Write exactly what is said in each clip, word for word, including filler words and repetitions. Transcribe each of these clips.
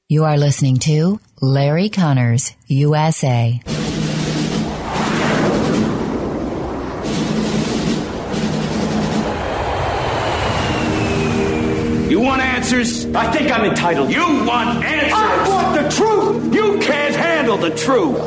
You are listening to Larry Connors, U S A. You want answers? I think I'm entitled. You want answers? I want the truth! You can't handle the truth!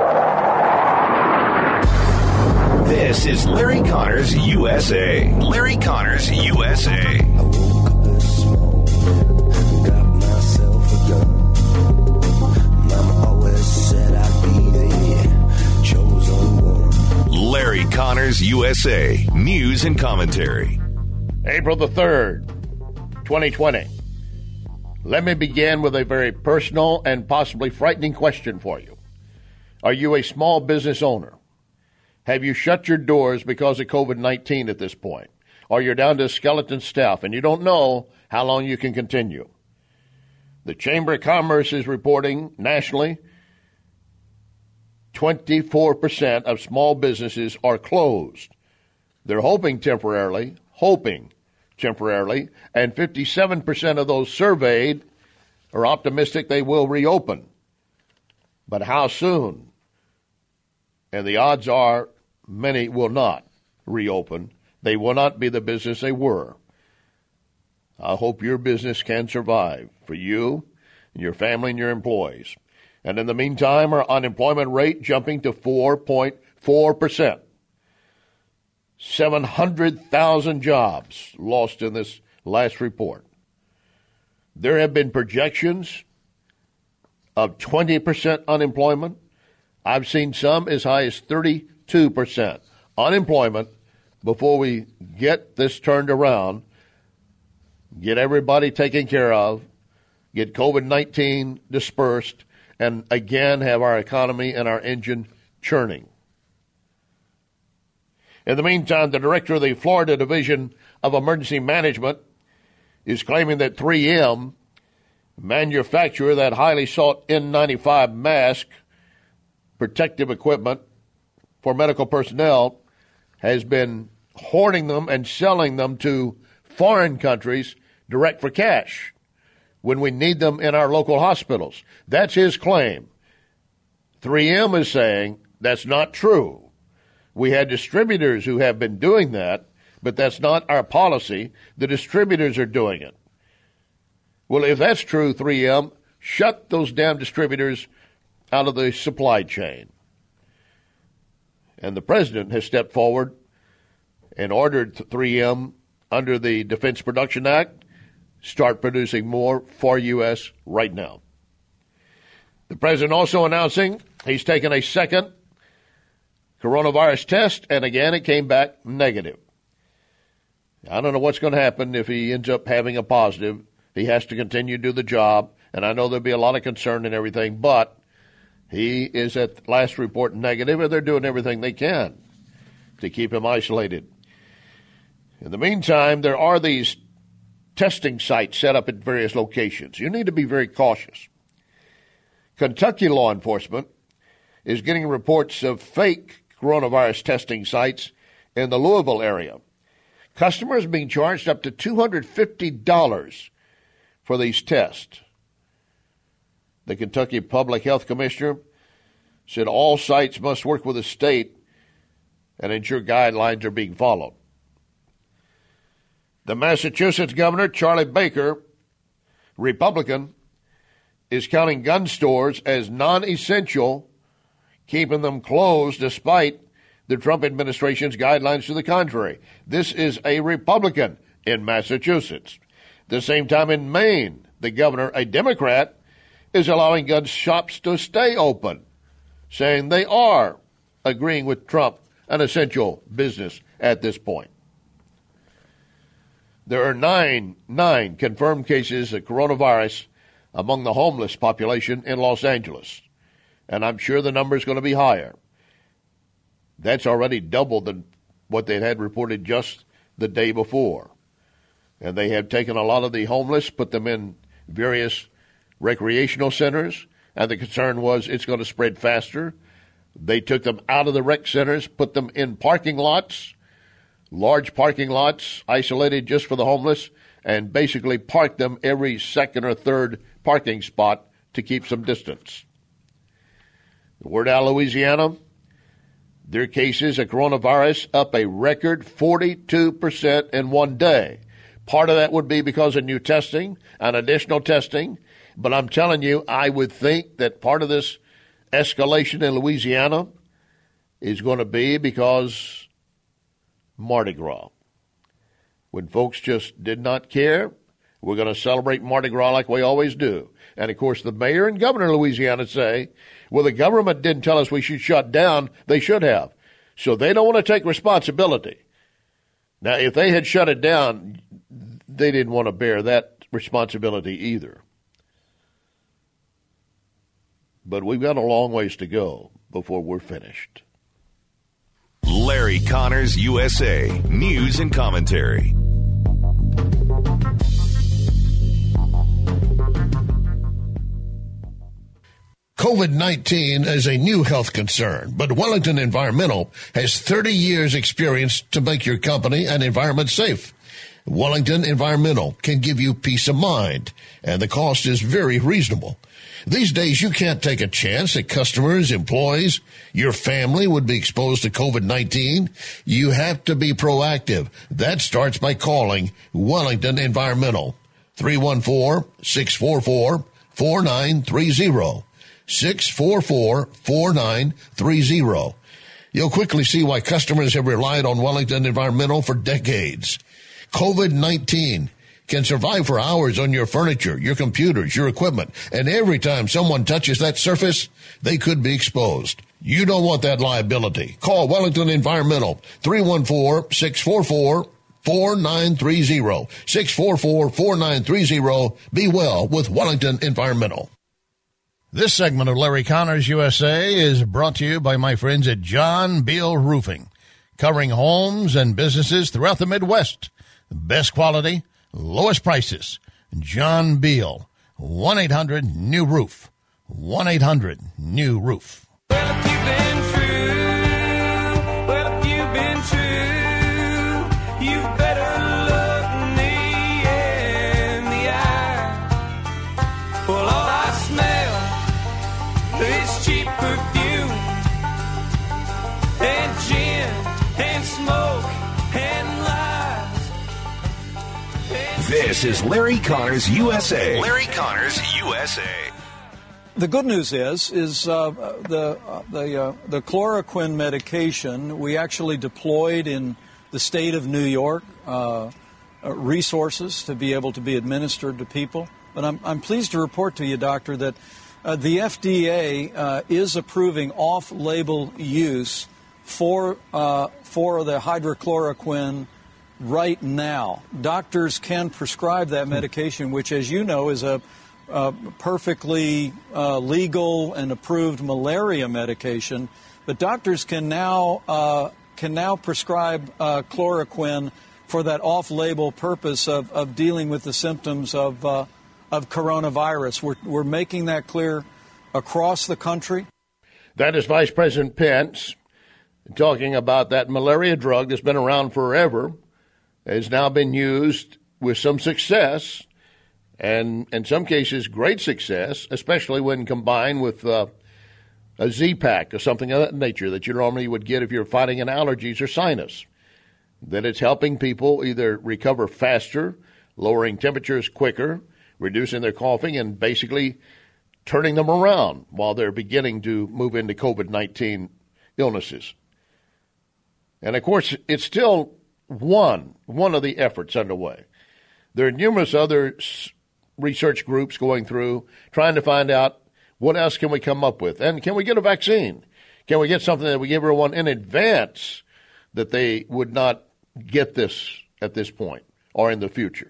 This is Larry Connors, U S A. Larry Connors, U S A. I woke up this morning, got myself a gun. Mama always said I'd be the chosen one. Larry Connors, U S A. News and commentary. April the third, twenty twenty. Let me begin with a very personal and possibly frightening question for you. Are you a small business owner? Have you shut your doors because of covid nineteen at this point? Or you're down to a skeleton staff and you don't know how long you can continue? The Chamber of Commerce is reporting nationally twenty-four percent of small businesses are closed. They're hoping temporarily, hoping temporarily, and fifty-seven percent of those surveyed are optimistic they will reopen. But how soon? And the odds are many will not reopen. They will not be the business they were. I hope your business can survive for you and your family and your employees. And in the meantime, our unemployment rate jumping to four point four percent. seven hundred thousand jobs lost in this last report. There have been projections of twenty percent unemployment. I've seen some as high as thirty-two percent unemployment before we get this turned around, get everybody taken care of, get covid nineteen dispersed, and again have our economy and our engine churning. In the meantime, the director of the Florida Division of Emergency Management is claiming that three M, manufacturer that highly sought N ninety-five mask, protective equipment for medical personnel, has been hoarding them and selling them to foreign countries direct for cash when we need them in our local hospitals. That's his claim. three M is saying that's not true. We had distributors who have been doing that, but that's not our policy. The distributors are doing it. Well, if that's true, three M, shut those damn distributors out of the supply chain. And the president has stepped forward and ordered three M under the Defense Production Act, start producing more for U S right now. The president also announcing he's taken a second coronavirus test, and again, it came back negative. I don't know what's going to happen if he ends up having a positive. He has to continue to do the job, and I know there'll be a lot of concern and everything, but he is at last report negative, and they're doing everything they can to keep him isolated. In the meantime, there are these testing sites set up at various locations. You need to be very cautious. Kentucky law enforcement is getting reports of fake coronavirus testing sites in the Louisville area. Customers being charged up to two hundred fifty dollars for these tests. The Kentucky Public Health Commissioner said all sites must work with the state and ensure guidelines are being followed. The Massachusetts Governor, Charlie Baker, Republican, is counting gun stores as non-essential, keeping them closed despite the Trump administration's guidelines to the contrary. This is a Republican in Massachusetts. At the same time in Maine, the governor, a Democrat, is allowing gun shops to stay open, saying they are agreeing with Trump, an essential business at this point. There are nine, nine confirmed cases of coronavirus among the homeless population in Los Angeles, and I'm sure the number is going to be higher. That's already double than what they had reported just the day before. And they have taken a lot of the homeless, put them in various recreational centers, and the concern was it's going to spread faster. They took them out of the rec centers, put them in parking lots, large parking lots isolated just for the homeless, and basically parked them every second or third parking spot to keep some distance. The word out of Louisiana, their cases of coronavirus up a record forty-two percent in one day. Part of that would be because of new testing and additional testing. But I'm telling you, I would think that part of this escalation in Louisiana is going to be because Mardi Gras. When folks just did not care, we're going to celebrate Mardi Gras like we always do. And, of course, the mayor and governor of Louisiana say, well, the government didn't tell us we should shut down. They should have. So they don't want to take responsibility. Now, if they had shut it down, they didn't want to bear that responsibility either. But we've got a long ways to go before we're finished. Larry Connors, U S A. News and commentary. COVID nineteen is a new health concern, but Wellington Environmental has thirty years experience to make your company and environment safe. Wellington Environmental can give you peace of mind, and the cost is very reasonable. These days, you can't take a chance that customers, employees, your family would be exposed to COVID nineteen. You have to be proactive. That starts by calling Wellington Environmental, three one four, six four four, four nine three zero, six four four, four nine three zero. You'll quickly see why customers have relied on Wellington Environmental for decades. COVID nineteen can survive for hours on your furniture, your computers, your equipment, and every time someone touches that surface, they could be exposed. You don't want that liability. Call Wellington Environmental, three one four, six four four, four nine three zero, six four four, four nine three zero. Be well with Wellington Environmental. This segment of Larry Connors U S A is brought to you by my friends at John Beal Roofing, covering homes and businesses throughout the Midwest. Best quality, lowest prices. John Beal, one eight hundred new roof, one eight hundred new roof. Well, if you've been true, well, if you've been true, you better look me in the eye. Well, all I smell is cheap perfume and gin and smoke and lies. This is Larry Connors, U S A. Larry Connors, U S A. The good news is, is uh, the uh, the uh, the chloroquine medication we actually deployed in the state of New York uh, uh, resources to be able to be administered to people. But I'm I'm pleased to report to you, doctor, that uh, the F D A uh, is approving off-label use for uh, for the hydrochloroquine right now. Doctors can prescribe that medication, which, as you know, is a uh, perfectly uh, legal and approved malaria medication. But doctors can now uh, can now prescribe uh, chloroquine for that off-label purpose of, of dealing with the symptoms of uh, of coronavirus. We're we're making that clear across the country. That is Vice President Pence talking about that malaria drug that's been around forever. Has now been used with some success, and in some cases great success, especially when combined with uh, a Z-Pack or something of that nature that you normally would get if you're fighting an allergies or sinus. That it's helping people either recover faster, lowering temperatures quicker, reducing their coughing, and basically turning them around while they're beginning to move into COVID nineteen illnesses. And, of course, it's still one, one of the efforts underway. There are numerous other research groups going through, trying to find out what else can we come up with. And can we get a vaccine? Can we get something that we give everyone in advance that they would not get this at this point or in the future?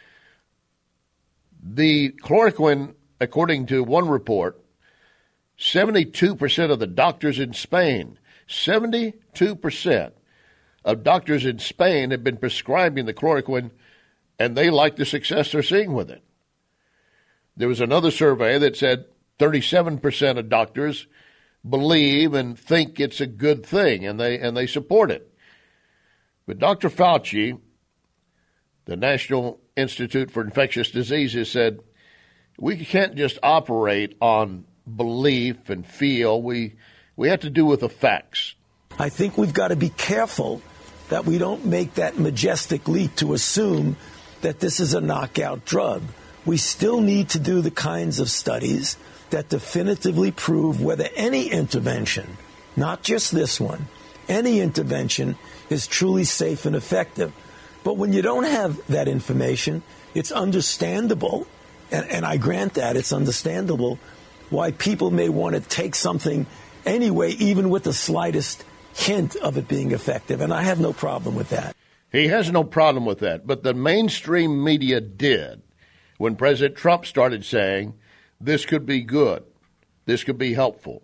The chloroquine, according to one report, seventy-two percent of the doctors in Spain, seventy-two percent of doctors in Spain have been prescribing the chloroquine, and they like the success they're seeing with it. There was another survey that said thirty-seven percent of doctors believe and think it's a good thing, and they and they support it. But Doctor Fauci, the National Institute for Infectious Diseases, said we can't just operate on belief and feel. We we have to do with the facts. I think we've got to be careful that we don't make that majestic leap to assume that this is a knockout drug. We still need to do the kinds of studies that definitively prove whether any intervention, not just this one, any intervention is truly safe and effective. But when you don't have that information, it's understandable, and, and I grant that, it's understandable why people may want to take something anyway, even with the slightest hint of it being effective. And I have no problem with that. He has no problem with that. But the mainstream media did when President Trump started saying this could be good, this could be helpful.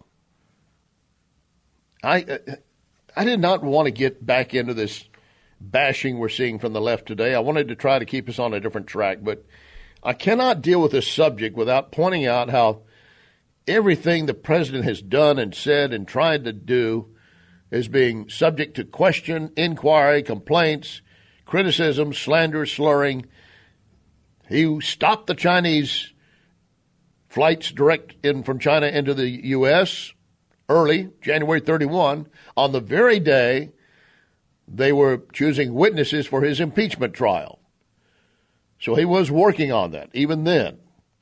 I, I did not want to get back into this bashing we're seeing from the left today. I wanted to try to keep us on a different track, but I cannot deal with this subject without pointing out how everything the president has done and said and tried to do is being subject to question, inquiry, complaints, criticism, slander, slurring. He stopped the Chinese flights direct in from China into the U S early, January thirty-first, on the very day they were choosing witnesses for his impeachment trial. So he was working on that, even then.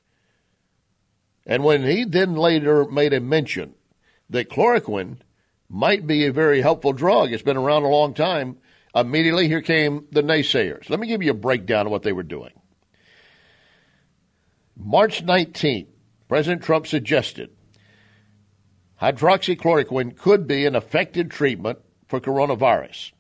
And when he then later made a mention that chloroquine might be a very helpful drug, it's been around a long time, immediately here came the naysayers. Let me give you a breakdown of what they were doing. March nineteenth, President Trump suggested hydroxychloroquine could be an effective treatment for coronavirus.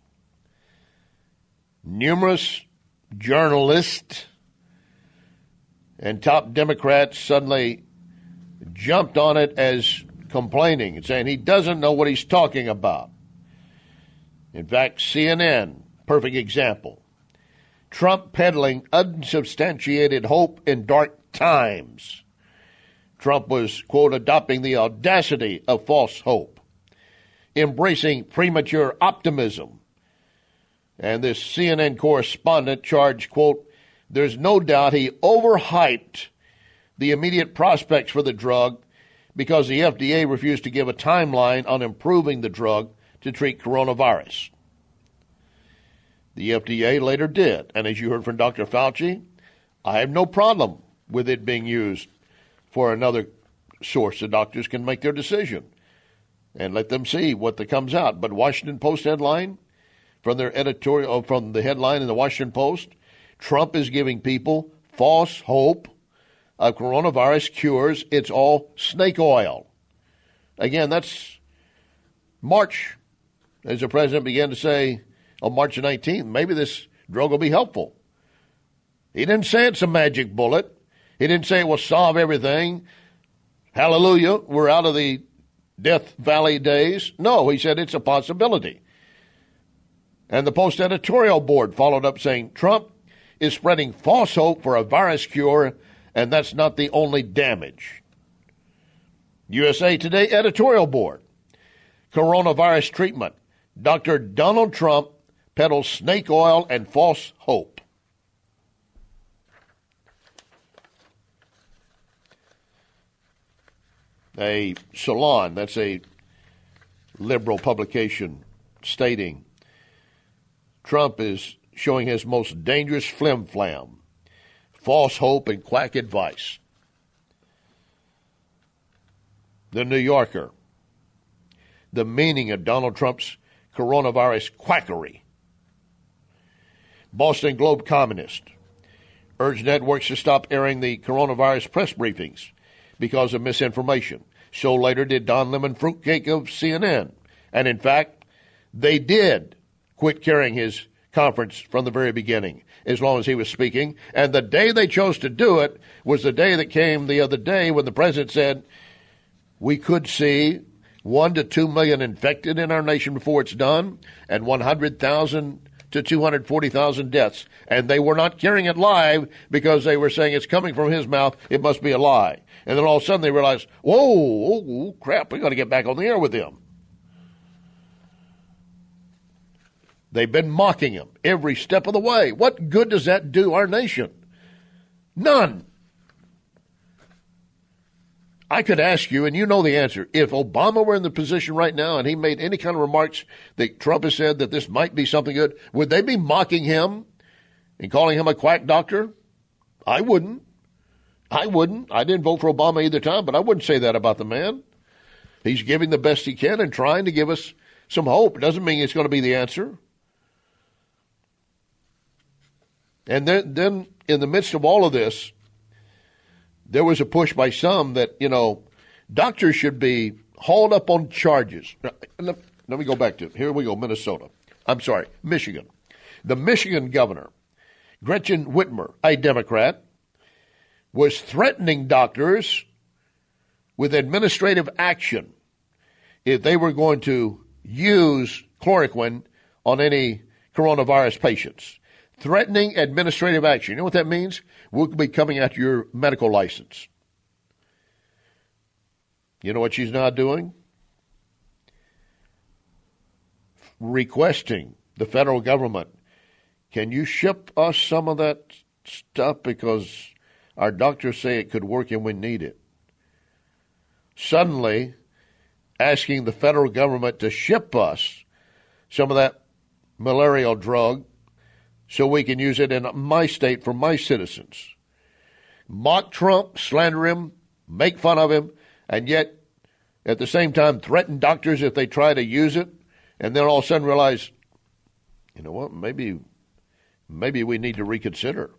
Numerous journalists and top Democrats suddenly jumped on it as complaining and saying he doesn't know what he's talking about. In fact, C N N, perfect example. Trump peddling unsubstantiated hope in dark times. Trump was, quote, adopting the audacity of false hope, embracing premature optimism. And this C N N correspondent charged, quote, there's no doubt he overhyped the immediate prospects for the drug because the F D A refused to give a timeline on improving the drug to treat coronavirus. The F D A later did, and as you heard from Doctor Fauci, I have no problem with it being used for another source. The doctors can make their decision and let them see what that comes out. But Washington Post headline, from their editorial, from the headline in the Washington Post, Trump is giving people false hope of coronavirus cures. It's all snake oil. Again, that's March, as the president began to say on March nineteenth, maybe this drug will be helpful. He didn't say it's a magic bullet. He didn't say it will solve everything. Hallelujah, we're out of the Death Valley days. No, he said it's a possibility. And the Post editorial board followed up saying Trump is spreading false hope for a virus cure, and that's not the only damage. U S A Today editorial board, coronavirus treatment. Doctor Donald Trump peddles snake oil and false hope. A Salon, that's a liberal publication, stating Trump is showing his most dangerous flim-flam, false hope and quack advice. The New Yorker, the meaning of Donald Trump's coronavirus quackery. Boston Globe Communist, urged networks to stop airing the coronavirus press briefings because of misinformation. So later did Don Lemon Fruitcake of C N N. And in fact, they did quit carrying his conference from the very beginning, as long as he was speaking. And the day they chose to do it was the day that came the other day when the president said, we could see one to two million infected in our nation before it's done, and one hundred thousand to two hundred forty thousand deaths. And they were not carrying it live because they were saying it's coming from his mouth, it must be a lie. And then all of a sudden they realized, whoa, oh, crap, we got to get back on the air with him. They've been mocking him every step of the way. What good does that do our nation? None. I could ask you, and you know the answer, if Obama were in the position right now and he made any kind of remarks that Trump has said that this might be something good, would they be mocking him and calling him a quack doctor? I wouldn't. I wouldn't. I didn't vote for Obama either time, but I wouldn't say that about the man. He's giving the best he can and trying to give us some hope. It doesn't mean it's going to be the answer. And then, then in the midst of all of this, there was a push by some that, you know, doctors should be hauled up on charges. Let, let me go back to it. Here we go, Minnesota. I'm sorry, Michigan. The Michigan governor, Gretchen Whitmer, a Democrat, was threatening doctors with administrative action if they were going to use chloroquine on any coronavirus patients. Threatening administrative action. You know what that means? We'll be coming after your medical license. You know what she's now doing? Requesting the federal government, can you ship us some of that stuff because our doctors say it could work and we need it? Suddenly, asking the federal government to ship us some of that malarial drug so we can use it in my state for my citizens. Mock Trump, slander him, make fun of him, and yet at the same time threaten doctors if they try to use it, and then all of a sudden realize, you know what, maybe, maybe we need to reconsider.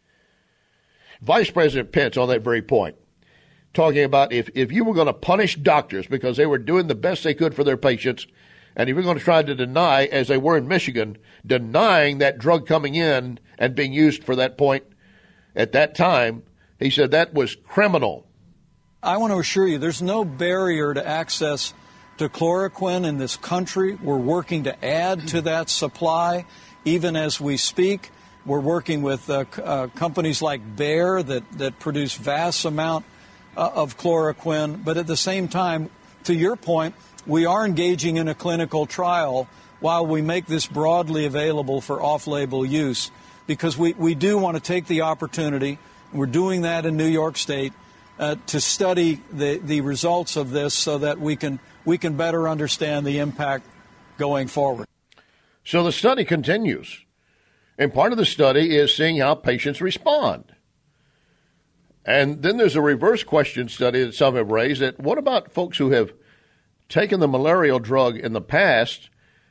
Vice President Pence on that very point, talking about if, if you were going to punish doctors because they were doing the best they could for their patients, and if you're going to try to deny, as they were in Michigan, denying that drug coming in and being used for that point at that time, he said that was criminal. I want to assure you there's no barrier to access to chloroquine in this country. We're working to add to that supply even as we speak. We're working with uh, c- uh, companies like Bayer that, that produce vast amount uh, of chloroquine. But at the same time, to your point, we are engaging in a clinical trial while we make this broadly available for off-label use, because we, we do want to take the opportunity, and we're doing that in New York State, uh, to study the, the results of this so that we can we can better understand the impact going forward. So the study continues, and part of the study is seeing how patients respond. And then there's a reverse question study that some have raised that what about folks who have taken the malarial drug in the past?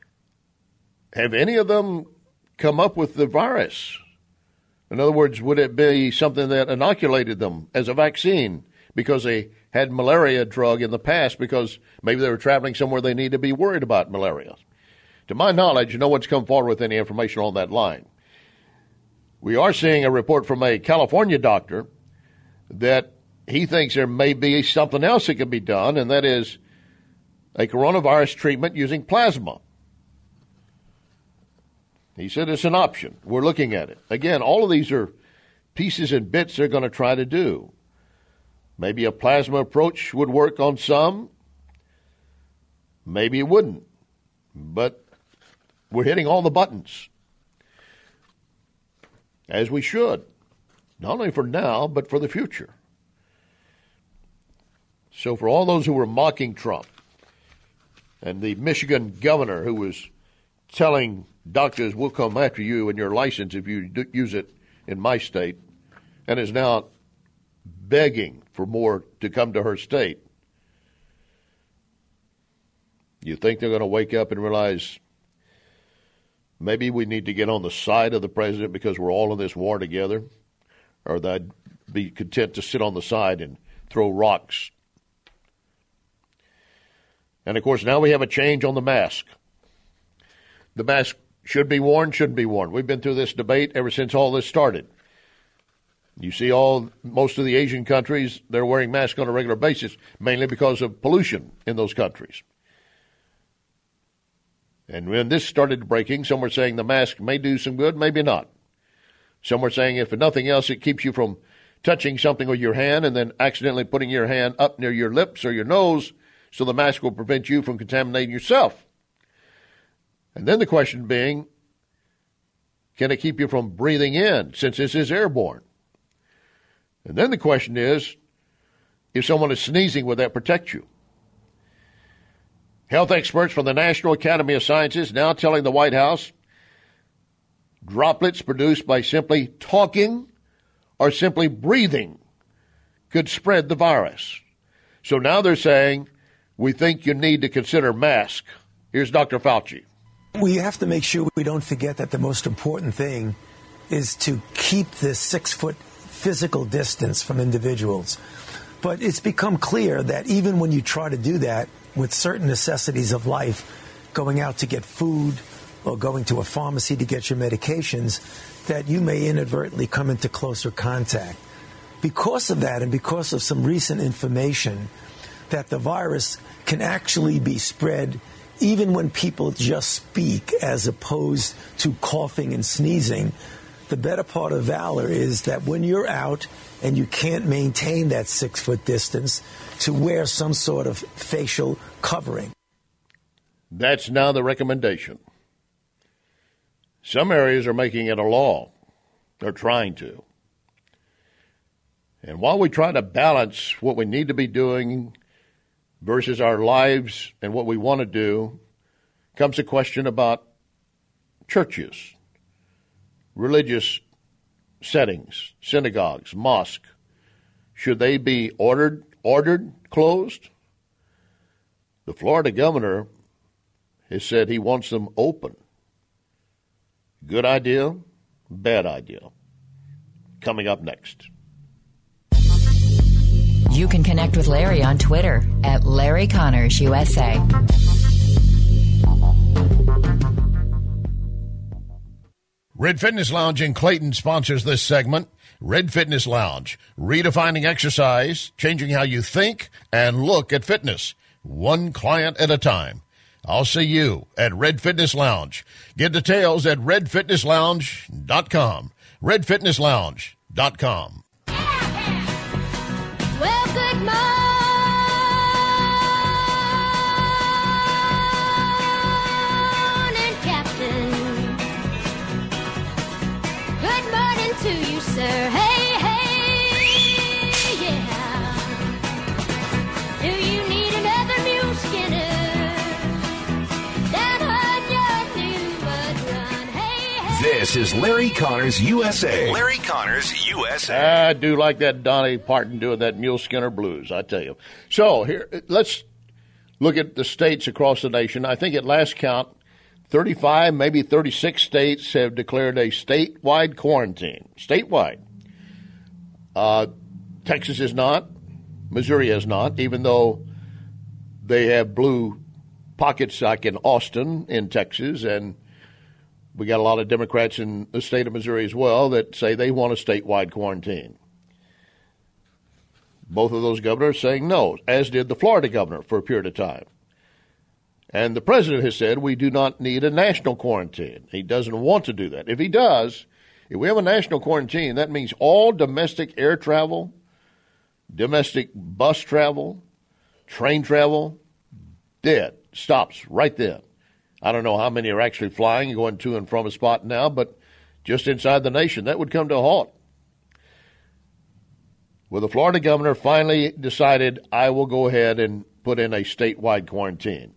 Have any of them come up with the virus? In other words, would it be something that inoculated them as a vaccine because they had malaria drug in the past because maybe they were traveling somewhere they need to be worried about malaria? To my knowledge, no one's come forward with any information on that line. We are seeing a report from a California doctor that he thinks there may be something else that could be done, and that is a coronavirus treatment using plasma. He said it's an option. We're looking at it. Again, all of these are pieces and bits they're going to try to do. Maybe a plasma approach would work on some. Maybe it wouldn't. But we're hitting all the buttons, as we should, not only for now, but for the future. So for all those who were mocking Trump, and the Michigan governor who was telling doctors, we'll come after you and your license if you do use it in my state, and is now begging for more to come to her state. You think they're going to wake up and realize maybe we need to get on the side of the president because we're all in this war together? Or they'd be content to sit on the side and throw rocks? And, of course, now we have a change on the mask. The mask should be worn, shouldn't be worn. We've been through this debate ever since all this started. You see all most of the Asian countries, they're wearing masks on a regular basis, mainly because of pollution in those countries. And when this started breaking, some were saying the mask may do some good, maybe not. Some were saying if nothing else, it keeps you from touching something with your hand and then accidentally putting your hand up near your lips or your nose, so the mask will prevent you from contaminating yourself. And then the question being, can it keep you from breathing in, since this is airborne? And then the question is, if someone is sneezing, would that protect you? Health experts from the National Academy of Sciences now telling the White House droplets produced by simply talking or simply breathing could spread the virus. So now they're saying, we think you need to consider masks. Here's Doctor Fauci. We have to make sure we don't forget that the most important thing is to keep this six-foot physical distance from individuals. But it's become clear that even when you try to do that with certain necessities of life, going out to get food or going to a pharmacy to get your medications, that you may inadvertently come into closer contact. Because of that and because of some recent information that the virus can actually be spread even when people just speak as opposed to coughing and sneezing, the better part of valor is that when you're out and you can't maintain that six-foot distance, to wear some sort of facial covering. That's now the recommendation. Some areas are making it a law. They're trying to. And while we try to balance what we need to be doing versus our lives and what we want to do, comes a question about churches, religious settings, synagogues, mosques. Should they be ordered ordered closed? The Florida governor has said he wants them open. Good idea, bad idea. Coming up next. You can connect with Larry on Twitter at Larry Connors U S A. Red Fitness Lounge in Clayton sponsors this segment. Red Fitness Lounge, redefining exercise, changing how you think and look at fitness, one client at a time. I'll see you at Red Fitness Lounge. Get details at red fitness lounge dot com. red fitness lounge dot com. Well, good morning, Captain. Good morning to you, sir. Hey, hey, yeah. Do you need another mule skinner? Down on your new mud run. Hey, hey. This is Larry Connors U S A. Larry Connors U S A. I do like that Donnie Parton doing that Mule Skinner blues, I tell you. So here, let's look at the states across the nation. I think at last count, thirty-five, maybe thirty-six states have declared a statewide quarantine. Statewide. Uh, Texas is not. Missouri is not, even though they have blue pockets like in Austin in Texas, and we got a lot of Democrats in the state of Missouri as well that say they want a statewide quarantine. Both of those governors saying no, as did the Florida governor for a period of time. And the president has said we do not need a national quarantine. He doesn't want to do that. If he does, if we have a national quarantine, that means all domestic air travel, domestic bus travel, train travel, dead, stops right then. I don't know how many are actually flying, going to and from a spot now, but just inside the nation, that would come to a halt. Well, the Florida governor finally decided, I will go ahead and put in a statewide quarantine.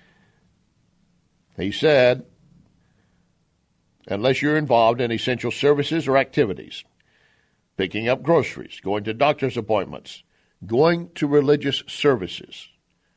He said, unless you're involved in essential services or activities, picking up groceries, going to doctor's appointments, going to religious services.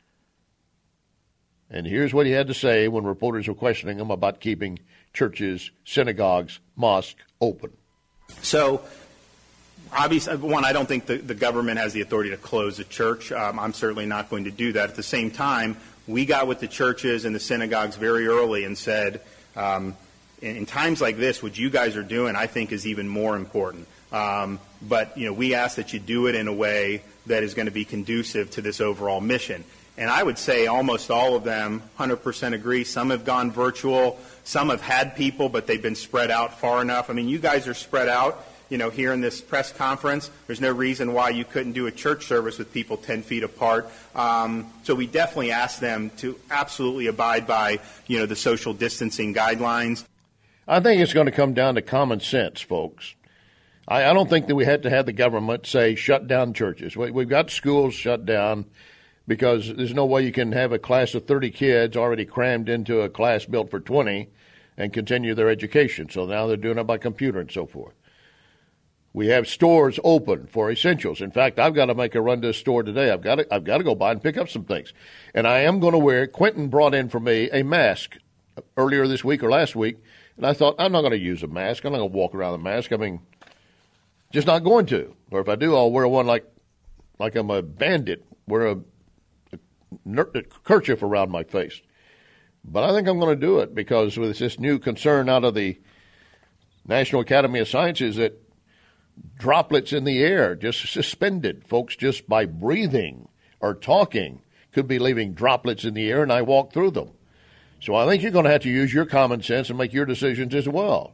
And here's what he had to say when reporters were questioning him about keeping churches, synagogues, mosques open. So, obviously, one, I don't think the, the government has the authority to close a church. Um, I'm certainly not going to do that. At the same time, we got with the churches and the synagogues very early and said, um, in, in times like this, what you guys are doing, I think, is even more important. Um, but, you know, we ask that you do it in a way that is going to be conducive to this overall mission. And I would say almost all of them one hundred percent agree. Some have gone virtual. Some have had people, but they've been spread out far enough. I mean, you guys are spread out, you know, here in this press conference. There's no reason why you couldn't do a church service with people ten feet apart. Um, so we definitely ask them to absolutely abide by, you know, the social distancing guidelines. I think it's going to come down to common sense, folks. I, I don't think that we had to have the government say shut down churches. We, we've got schools shut down because there's no way you can have a class of thirty kids already crammed into a class built for twenty and continue their education. So now they're doing it by computer and so forth. We have stores open for essentials. In fact, I've got to make a run to a store today. I've got to, I've got to go by and pick up some things. And I am going to wear, Quentin brought in for me a mask earlier this week or last week, and I thought, I'm not going to use a mask. I'm not going to walk around with a mask. I mean, just not going to. Or if I do, I'll wear one like like I'm a bandit, wear a, a, a kerchief around my face. But I think I'm going to do it because with this new concern out of the National Academy of Sciences that droplets in the air, just suspended, folks just by breathing or talking could be leaving droplets in the air, and I walk through them. So I think you're going to have to use your common sense and make your decisions as well.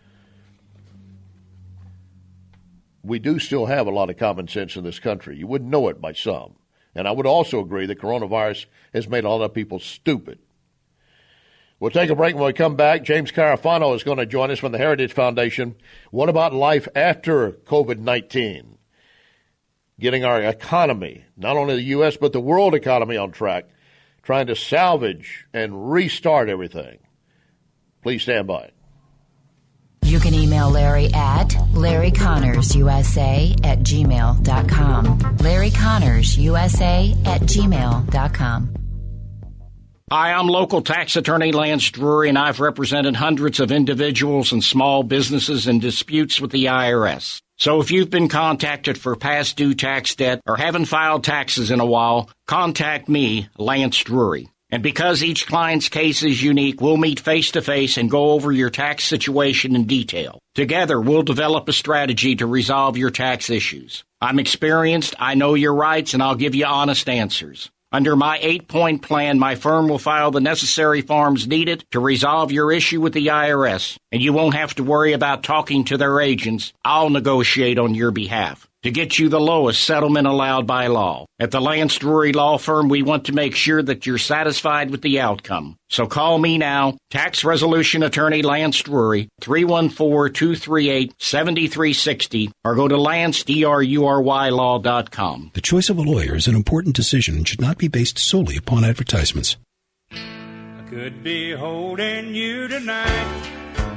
We do still have a lot of common sense in this country. You wouldn't know it by some. And I would also agree that coronavirus has made a lot of people stupid. We'll take a break. When we come back, James Carafano is going to join us from the Heritage Foundation. What about life after COVID nineteen? Getting our economy, not only the U S, but the world economy on track, trying to salvage and restart everything. Please stand by. You can email Larry at Larry Connors U S A at gmail dot com. Larry Connors U S A at gmail dot com. Hi, I'm local tax attorney Lance Drury, and I've represented hundreds of individuals and small businesses in disputes with the I R S. So if you've been contacted for past due tax debt or haven't filed taxes in a while, contact me, Lance Drury. And because each client's case is unique, we'll meet face-to-face and go over your tax situation in detail. Together, we'll develop a strategy to resolve your tax issues. I'm experienced, I know your rights, and I'll give you honest answers. Under my eight-point plan, my firm will file the necessary forms needed to resolve your issue with the I R S, and you won't have to worry about talking to their agents. I'll negotiate on your behalf to get you the lowest settlement allowed by law. At the Lance Drury Law Firm, we want to make sure that you're satisfied with the outcome. So call me now, Tax Resolution Attorney Lance Drury, three one four, two three eight, seven three six zero, or go to lance drury law dot com. The choice of a lawyer is an important decision and should not be based solely upon advertisements. I could be holding you tonight.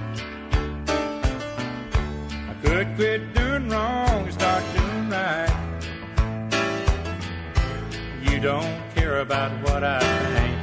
I could quit doing wrong and start doing right. You don't care about what I think.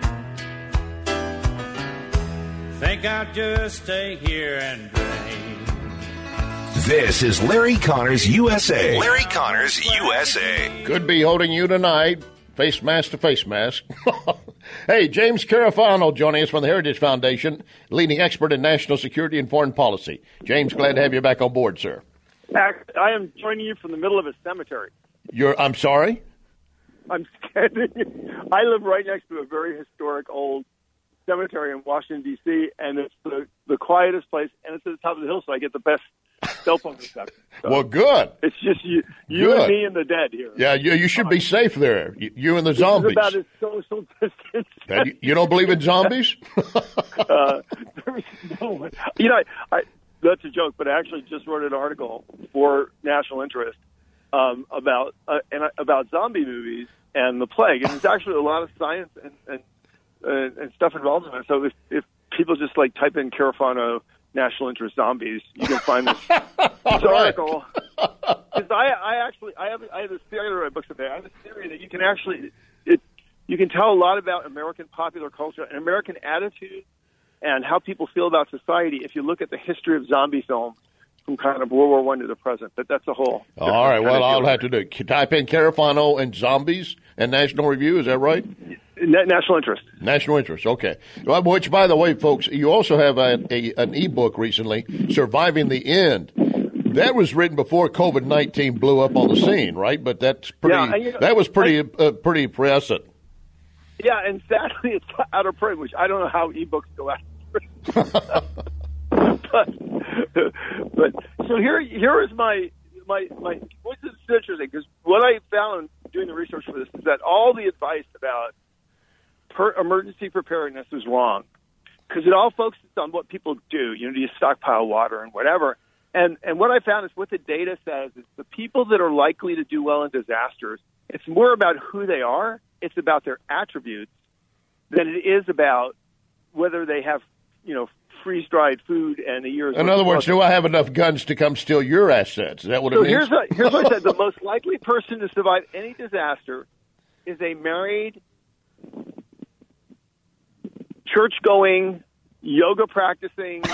Think I'll just stay here and drink. This is Larry Connors U S A. Larry Connors U S A. Could be holding you tonight, face mask to face mask. Hey, James Carafano joining us from the Heritage Foundation, leading expert in national security and foreign policy. James, glad to have you back on board, sir. I am joining you from the middle of a cemetery. You're, I'm sorry? I'm standing. I live right next to a very historic old cemetery in Washington, D C, and it's the, the quietest place, and it's at the top of the hill, so I get the best cell phone reception. So well, good. It's just you, you good. and me and the dead here. Yeah, you, you should be safe there. You, you and the this zombies. Is about as social distance. You, you don't believe in zombies? uh, there's no, you know, I, I, that's a joke, but I actually just wrote an article for National Interest um, about uh, and about zombie movies and the plague, and there's actually a lot of science and and, uh, and stuff involved in it. So if, if people just like type in Carafano National Interest zombies, you can find this, this article. Because I, I actually, I have, I have this theory. I read books today. I have a theory that you can actually, it, you can tell a lot about American popular culture and American attitude and how people feel about society if you look at the history of zombie films from kind of World War One to the present. But that's a whole. All right. Well, I'll have to do. Type in Carafano and zombies and National Review. Is that right? National Interest. National Interest, okay. Which, by the way, folks, you also have a, a, an e-book recently, Surviving the End. That was written before COVID nineteen blew up on the scene, right? But that's pretty. Yeah, you know, that was pretty I, uh, pretty prescient. Yeah, and sadly, it's out of print, which I don't know how e-books go out of print. but, but so here, here is my my my. What's interesting? Because what I found doing the research for this is that all the advice about Per emergency preparedness is wrong because it all focuses on what people do. You know, do you stockpile water and whatever? And and what I found is what the data says is the people that are likely to do well in disasters, it's more about who they are, it's about their attributes, than it is about whether they have, you know, freeze-dried food and a year's. In other words, do I have enough guns to come steal your assets? Is that what so it means? here's what, here's what I said. The most likely person to survive any disaster is a married, church-going, yoga-practicing,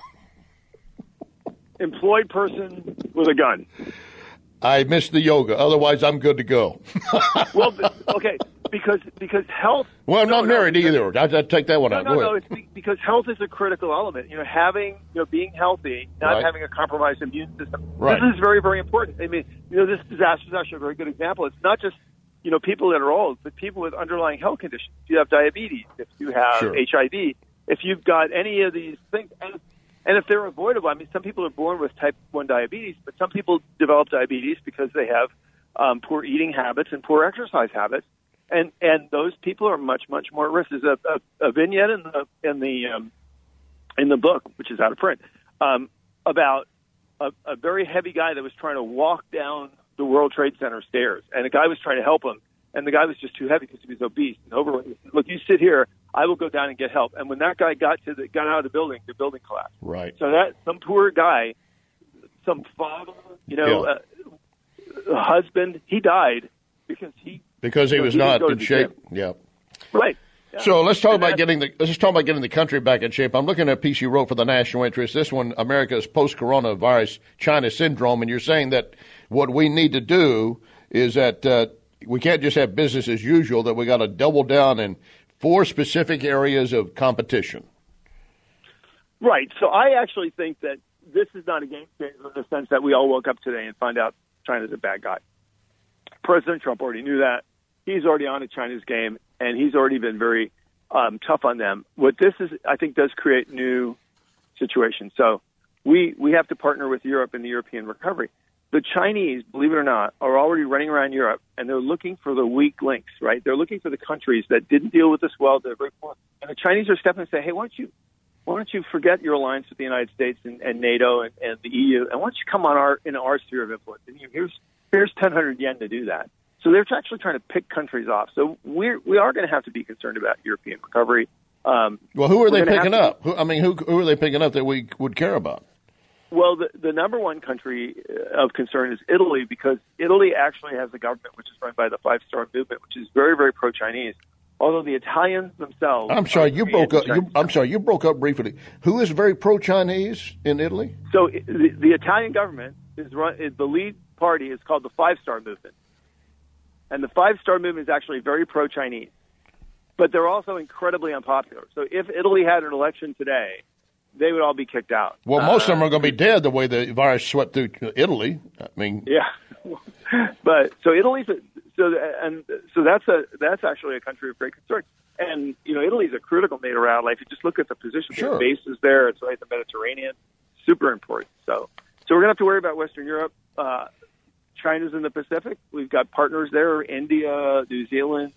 employed person with a gun. I missed the yoga. Otherwise, I'm good to go. Well, okay, because because health. Well, I'm no, not no, married either. I, I take that one No, out. no, Go no. ahead. It's be- because health is a critical element. You know, having, you know, being healthy, not Right. having a compromised immune system. Right. This is very, very important. I mean, you know, this disaster is actually a very good example. It's not just, you know, people that are old, but people with underlying health conditions. If you have diabetes, if you have Sure. H I V, if you've got any of these things, and, and if they're avoidable. I mean, some people are born with type one diabetes, but some people develop diabetes because they have um, poor eating habits and poor exercise habits. And and those people are much much more at risk. There's a, a, a vignette in the in the um, in the book, which is out of print, um, about a, a very heavy guy that was trying to walk down the World Trade Center stairs, and a guy was trying to help him, and the guy was just too heavy because he was obese and overweight. He said, "Look, you sit here. I will go down and get help." And when that guy got to the got out of the building, the building collapsed. Right. So that some poor guy, some father, you know, Yeah. uh, husband, he died because he. Because he you know, was didn't not go to in the shape. gym. Yeah. Right. Yeah. So let's talk And about that- getting the let's just talk about getting the country back in shape. I'm looking at a piece you wrote for the National Interest. This one, America's post-coronavirus China syndrome, and you're saying that what we need to do is that uh, we can't just have business as usual. That we got to double down in four specific areas of competition. Right. So I actually think that this is not a game changer in the sense that we all woke up today and find out China's a bad guy. President Trump already knew that. He's already on to China's game, and he's already been very um, tough on them. What this is, I think, does create new situations. So we we have to partner with Europe in the European recovery. The Chinese, believe it or not, are already running around Europe, and they're looking for the weak links, right? They're looking for the countries that didn't deal with this well. They're very poor. And the Chinese are stepping and saying, hey, why don't you why don't you forget your alliance with the United States and, and NATO and, and the E U, and why don't you come on our in our sphere of influence? And here's here's ten hundred yen to do that. So they're actually trying to pick countries off. So we're, we are going to have to be concerned about European recovery. Um, Well, who are they we're gonna picking have to- up? Who, I mean, who who are they picking up that we would care about? Well, the, the number one country of concern is Italy, because Italy actually has a government which is run by the Five Star Movement, which is very, very pro-Chinese. Although the Italians themselves, I'm sorry, are you broke up. anti-Chinese. You, I'm sorry, you broke up briefly. Who is very pro-Chinese in Italy? So the, the Italian government is run. Is, the lead party is called the Five Star Movement, and the Five Star Movement is actually very pro-Chinese, but they're also incredibly unpopular. So if Italy had an election today, they would all be kicked out. Well, most of them Uh, are going to be dead the way the virus swept through Italy. I mean, Yeah, but so Italy's a, so and so that's a that's actually a country of great concern. And you know, Italy's a critical NATO ally. If you just look at the position, Sure. their bases there, it's right in the Mediterranean, super important. So so we're gonna have to worry about Western Europe. Uh, China's in the Pacific. We've got partners there: India, New Zealand,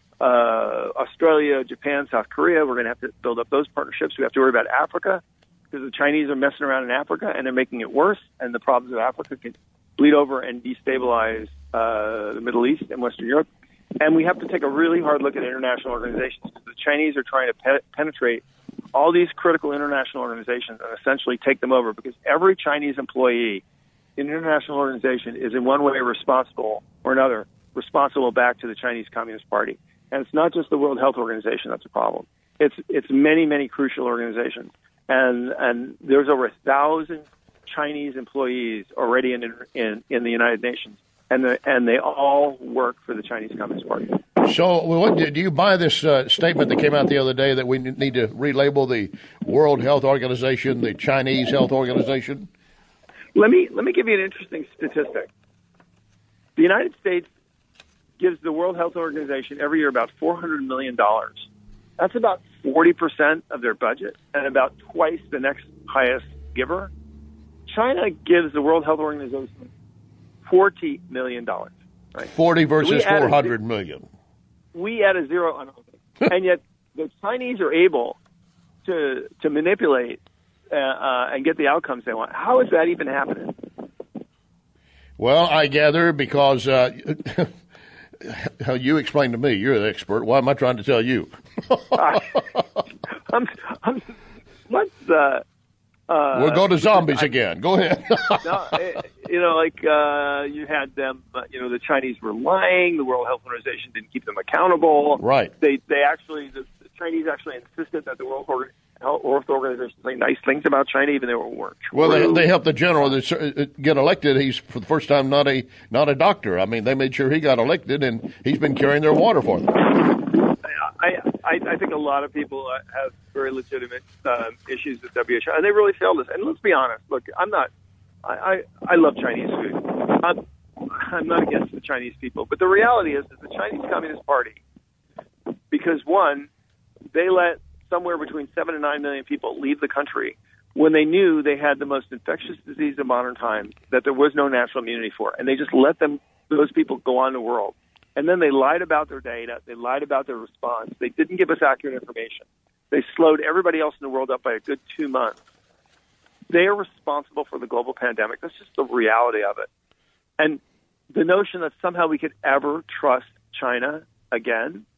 uh, Australia, Japan, South Korea. We're gonna have to build up those partnerships. We have to worry about Africa, because the Chinese are messing around in Africa and they're making it worse, and the problems of Africa can bleed over and destabilize uh, the Middle East and Western Europe. And we have to take a really hard look at international organizations. The Chinese are trying to pe- penetrate all these critical international organizations and essentially take them over, because every Chinese employee in an international organization is in one way responsible or another, responsible back to the Chinese Communist Party. And it's not just the World Health Organization that's a problem. It's it's many, many crucial organizations. And and there's over a thousand Chinese employees already in in, in the United Nations, and the, and they all work for the Chinese Communist Party. so what, do you buy this uh, statement that came out the other day that we need to relabel the World Health Organization the Chinese Health Organization? Let me let me give you an interesting statistic. The United States gives the World Health Organization every year about four hundred million dollars. That's about forty percent of their budget and about twice the next highest giver. China gives the World Health Organization forty million dollars. Right? Forty versus We add a- four hundred million. We add a zero on all of it. And yet the Chinese are able to to manipulate uh, uh, and get the outcomes they want. How is that even happening? Well, I gather because uh, how you explain to me, you're the expert. Why am I trying to tell you? I'm, I'm, let's. Uh, uh, we'll go to zombies I, again. Go ahead. no, it, you know, like uh, you had them. Uh, you know, the Chinese were lying. The World Health Organization didn't keep them accountable. Right. They they actually the, the Chinese actually insisted that the World Organ- Health Organization say nice things about China, even though it weren't true. Well, they, they helped the general that get elected. He's for the first time not a not a doctor. I mean, they made sure he got elected, and he's been carrying their water for them. I, I, I think a lot of people have very legitimate um, issues with W H O, and they really failed us. And let's be honest. Look, I'm not. I, I, I love Chinese food. I'm, I'm not against the Chinese people, but the reality is that the Chinese Communist Party, because one, they let somewhere between seven and nine million people leave the country when they knew they had the most infectious disease of modern times that there was no natural immunity for, and they just let them those people go on the world. And then they lied about their data. They lied about their response. They didn't give us accurate information. They slowed everybody else in the world up by a good two months. They are responsible for the global pandemic. That's just the reality of it. And the notion that somehow we could ever trust China again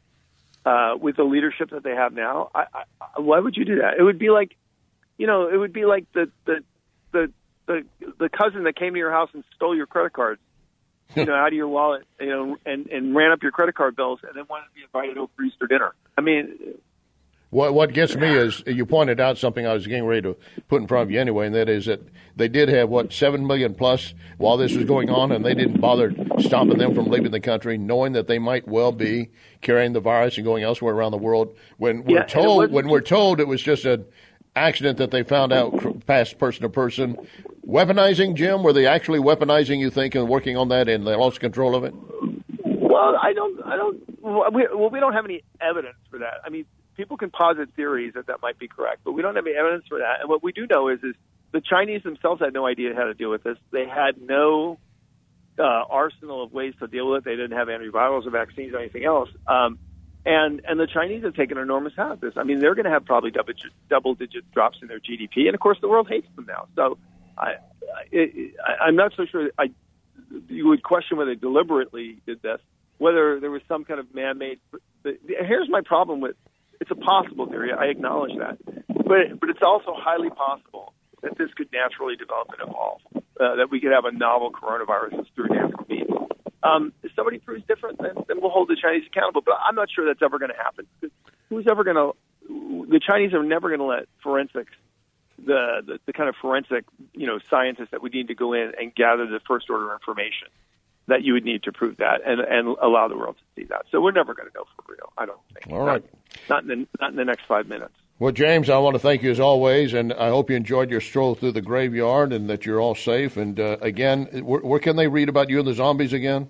uh, with the leadership that they have now, I, I, why would you do that? It would be like, you know, it would be like the the the the, the cousin that came to your house and stole your credit cards. You know, out of your wallet, you know, and, and ran up your credit card bills, and then wanted to be invited over for Easter dinner. I mean, what what gets me is you pointed out something I was getting ready to put in front of you anyway, and that is that they did have what seven million plus while this was going on, and they didn't bother stopping them from leaving the country, knowing that they might well be carrying the virus and going elsewhere around the world. When we're Yeah, told, when we're told it was just an accident that they found out passed person to person. Weaponizing, Jim? Were they actually weaponizing, you think, and working on that, and they lost control of it? Well, I don't, I don't. Well, we, well, we don't have any evidence for that. I mean, people can posit theories that that might be correct, but we don't have any evidence for that. And what we do know is, is the Chinese themselves had no idea how to deal with this. They had no uh, arsenal of ways to deal with it. They didn't have antivirals or vaccines or anything else. Um, and and the Chinese have taken an enormous hat of this. I mean, they're going to have probably double double digit drops in their G D P, and of course, the world hates them now. So. I, I, I'm not so sure. I, you would question whether they deliberately did this, whether there was some kind of man-made. Here's my problem with it's a possible theory. I acknowledge that, but but it's also highly possible that this could naturally develop and evolve. Uh, that we could have a novel coronavirus through natural means. Um, if somebody proves different, then, then we'll hold the Chinese accountable. But I'm not sure that's ever going to happen. Who's ever going to? The Chinese are never going to let forensics. The, the the kind of forensic, you know, scientists that would need to go in and gather the first order information that you would need to prove that and, and allow the world to see that. So we're never going to know for real, I don't think. All right. Not, not, in the, not in the next five minutes. Well, James, I want to thank you as always, and I hope you enjoyed your stroll through the graveyard and that you're all safe. And, uh, again, where, where can they read about you and the zombies again?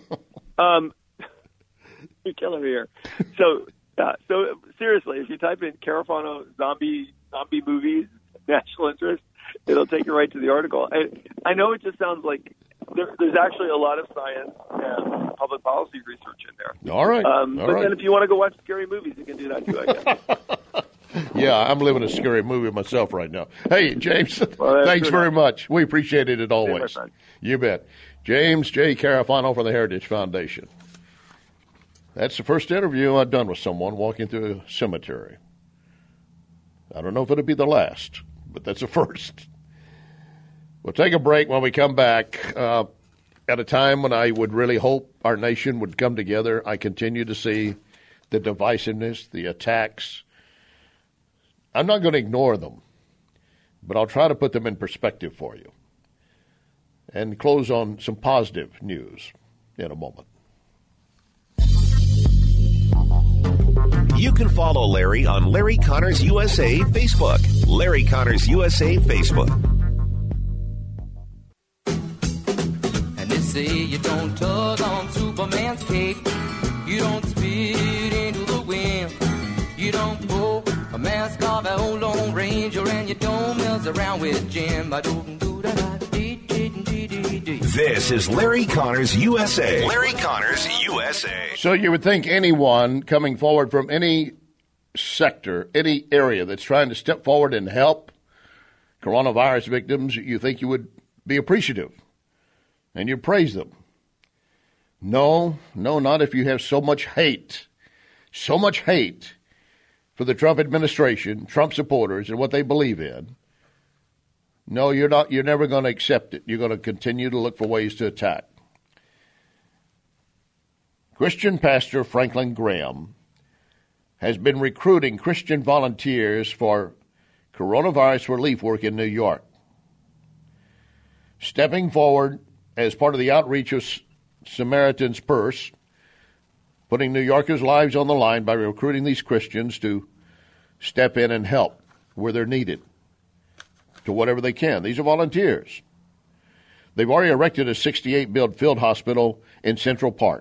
um, you're killing me here. So, uh, so seriously, if you type in Carafano zombie zombie movies, national interest, it'll take you right to the article. I, I know it just sounds like there, there's actually a lot of science and public policy research in there. All right. Um, All but right. then if you want to go watch scary movies, you can do that too, I guess. Yeah, I'm living a scary movie myself right now. Hey, James, Well, thanks good very enough. much. We appreciate it as my always. friend. You bet. James J. Carafano from the Heritage Foundation. That's the first interview I've done with someone walking through a cemetery. I don't know if it'll be the last, but that's a first. We'll take a break. When we come back, uh, at a time when I would really hope our nation would come together, I continue to see the divisiveness, the attacks. I'm not going to ignore them, but I'll try to put them in perspective for you and close on some positive news in a moment. You can follow Larry on Larry Connors U S A Facebook. Larry Connors U S A Facebook. And they say you don't tug on Superman's cape. You don't spit into the wind. You don't pull a mask off an old Lone Ranger, and you don't mess around with Jim. This is Larry Connors U S A. Larry Connors U S A. So you would think anyone coming forward from any sector, any area that's trying to step forward and help coronavirus victims, you think you would be appreciative and you praise them. No, no, not if you have so much hate, so much hate for the Trump administration, Trump supporters, and what they believe in. No, you're not. You're never going to accept it. You're going to continue to look for ways to attack. Christian pastor Franklin Graham has been recruiting Christian volunteers for coronavirus relief work in New York. Stepping forward as part of the outreach of Samaritan's Purse, putting New Yorkers' lives on the line by recruiting these Christians to step in and help where they're needed, to whatever they can. These are volunteers. They've already erected a sixty-eight bed field hospital in Central Park.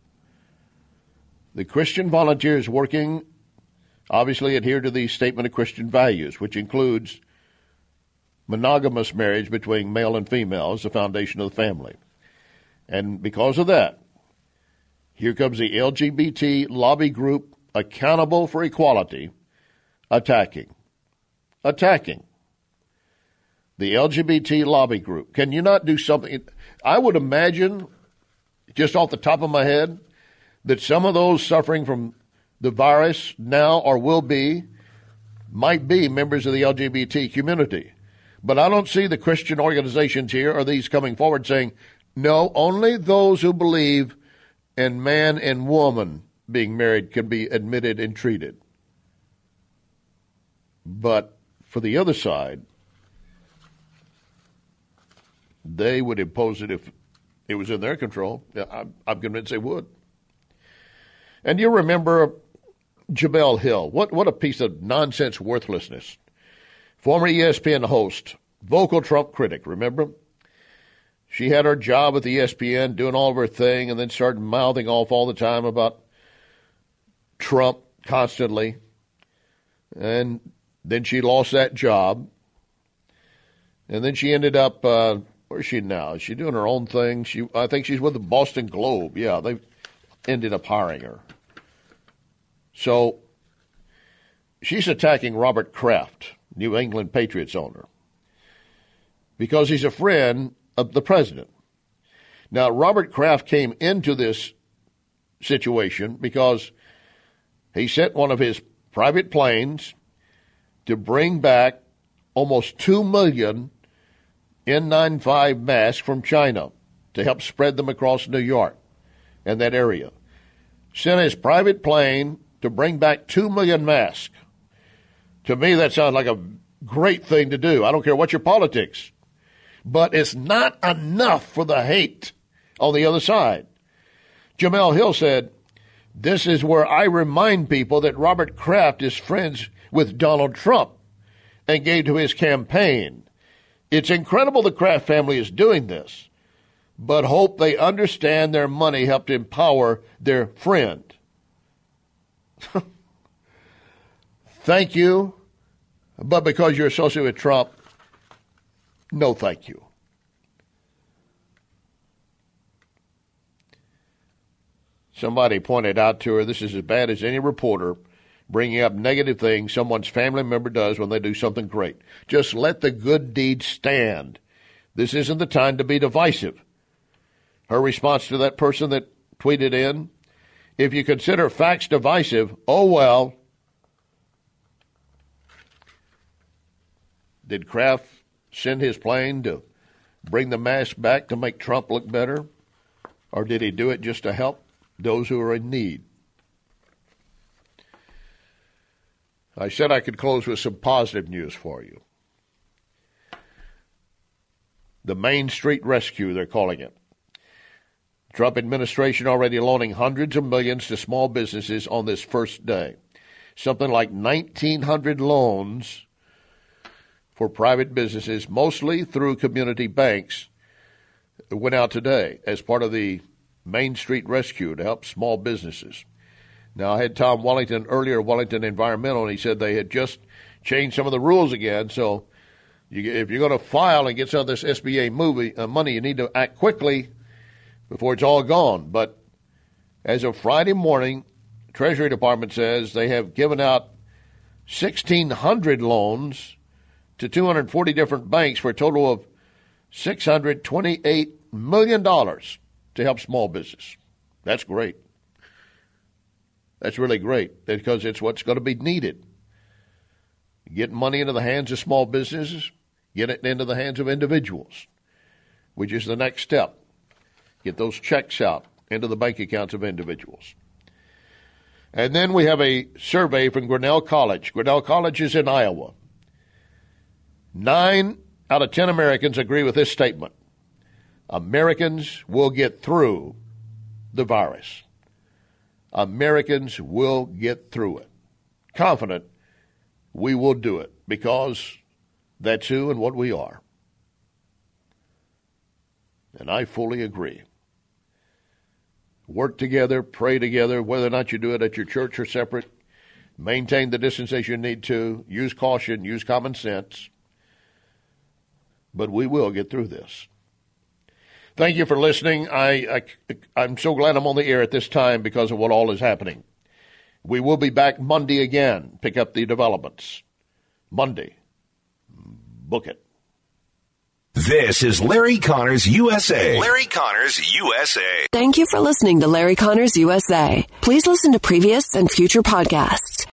The Christian volunteers working obviously adhere to the statement of Christian values, which includes monogamous marriage between male and female as the foundation of the family. And because of that, here comes the L G B T lobby group Accountable for Equality attacking. Attacking. The L G B T lobby group. Can you not do something? I would imagine, just off the top of my head, that some of those suffering from the virus now or will be, might be members of the L G B T community. But I don't see the Christian organizations here or these coming forward saying, no, only those who believe in man and woman being married can be admitted and treated. But for the other side, they would impose it if it was in their control. I'm, I'm convinced they would. And you remember Jemele Hill. What, what a piece of nonsense worthlessness. Former E S P N host, vocal Trump critic, remember? She had her job at the E S P N doing all of her thing and then started mouthing off all the time about Trump constantly. And then she lost that job. And then she ended up, uh, where is she now? Is she doing her own thing? She, I think she's with the Boston Globe. Yeah, they ended up hiring her. So she's attacking Robert Kraft, New England Patriots owner, because he's a friend of the president. Now, Robert Kraft came into this situation because he sent one of his private planes to bring back almost two million N ninety-five masks from China to help spread them across New York and that area. Sent his private plane to bring back two million masks. To me, that sounds like a great thing to do. I don't care what your politics. But it's not enough for the hate on the other side. Jemele Hill said, this is where I remind people that Robert Kraft is friends with Donald Trump and gave to his campaign. It's incredible the Kraft family is doing this, but hope they understand their money helped empower their friend. Thank you, but because you're associated with Trump, no thank you. Somebody pointed out to her, this is as bad as any reporter bringing up negative things someone's family member does when they do something great. Just let the good deed stand. This isn't the time to be divisive. Her response to that person that tweeted in, if you consider facts divisive, oh well. Did Kraft send his plane to bring the mask back to make Trump look better? Or did he do it just to help those who are in need? I said I could close with some positive news for you. The Main Street Rescue, they're calling it. Trump administration already loaning hundreds of millions to small businesses on this first day. Something like nineteen hundred loans for private businesses, mostly through community banks, went out today as part of the Main Street Rescue to help small businesses. Now, I had Tom Wellington earlier, Wellington Environmental, and he said they had just changed some of the rules again. So you, if you're going to file and get some of this S B A movie, uh, money, you need to act quickly before it's all gone. But as of Friday morning, Treasury Department says they have given out sixteen hundred loans to two hundred forty different banks for a total of six hundred twenty-eight million dollars to help small business. That's great. That's really great because it's what's going to be needed. Get money into the hands of small businesses, get it into the hands of individuals, which is the next step. Get those checks out into the bank accounts of individuals. And then we have a survey from Grinnell College. Grinnell College is in Iowa. Nine out of ten Americans agree with this statement. Americans will get through the virus. Americans will get through it. Confident we will do it because that's who and what we are. And I fully agree. Work together, pray together, whether or not you do it at your church or separate. Maintain the distance as you need to. Use caution, use common sense. But we will get through this. Thank you for listening. I, I, I'm so glad I'm on the air at this time because of what all is happening. We will be back Monday again. Pick up the developments. Monday. Book it. This is Larry Connors U S A. Larry Connors U S A. Thank you for listening to Larry Connors U S A. Please listen to previous and future podcasts